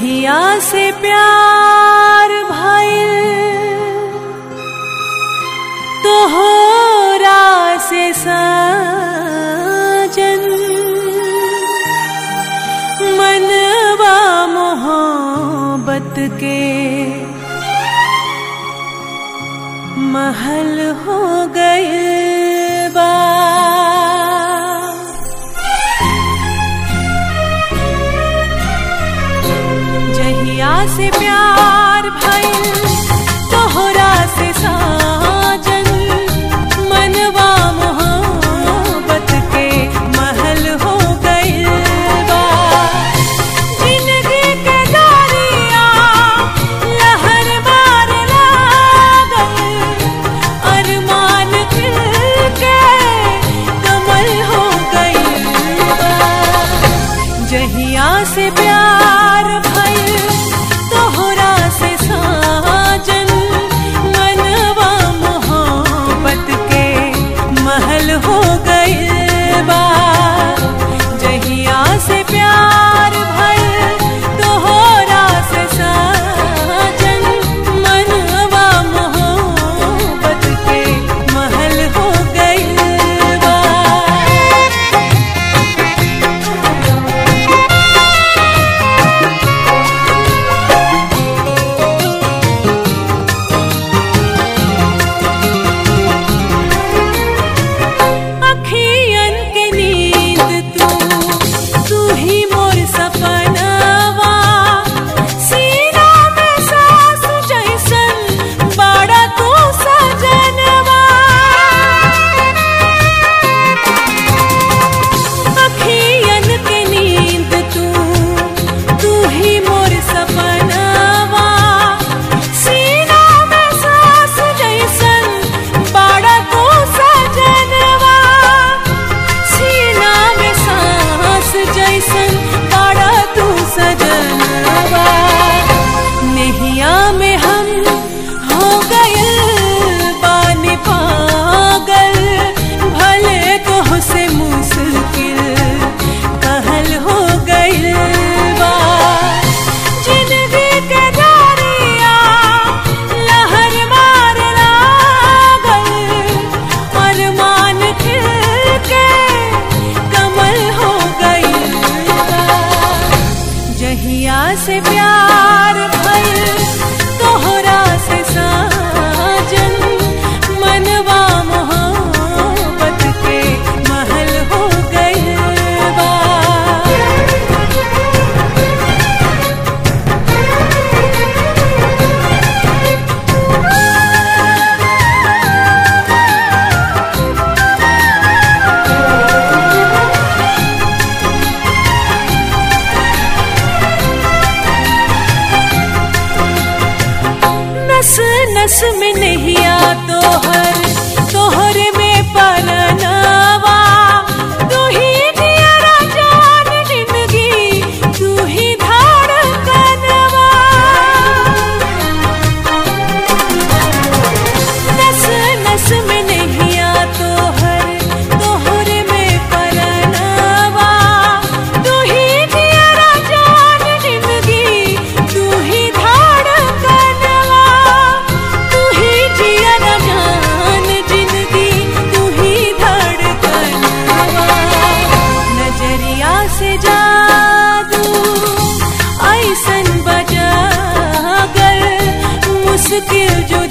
जहिया से प्यार भइल तोहरा से साजन, मनवा मोहब्बत के महल हो गए बा। जहिया से प्यार भइल तोहरा से साजन, मनवा मोहब्बत के महल हो गए बा। जिंदगी के दरिया लहर मार लागल, अरमान खिल के कमल हो गए बा। जहिया से प्यार भइल तोहरा से साजन, मनवा मोहब्बत के महल हो गए बा। जहिया से प्यार भइल तोहरा से साजन, मनवा मोहब्बत के महल हो गए बा। अखियन के नींद तू ही मोर सपनवा, सीना में सांस जैसन बाड़ा तू सजनवा। अखियन के नींद तू ही मोर सपनवा, सीना में सांस जैसन बाड़ा तू सजनवा। सीना में सांस जैसन बाड़ा तू सजनवा। नैया में हम हो गए बानी पागल, भले तोह से मुश्किल कहल हो गइल बा। जिंदगी के दरिया लहर मार लागल, अरमान खिल के कमल हो गइल बा। जहिया से प्यार भइल तोहरा से साजन, मनवा मोहब्बत के महल हो गइल बा। नस नस में नहिया तोहरे में परनवा। तू ही दिया जान जिंदगी, तू ही धड़कनवा। नस नस में नहिया तोहरे में परनवा। तू ही दिया जान जिंदगी, तू ही धड़कनवा। तू ही जिया जान जिंदगी, तू ही धड़कनवा। नजरिया से जादू ऐसन बजा गर, मुश्किल जो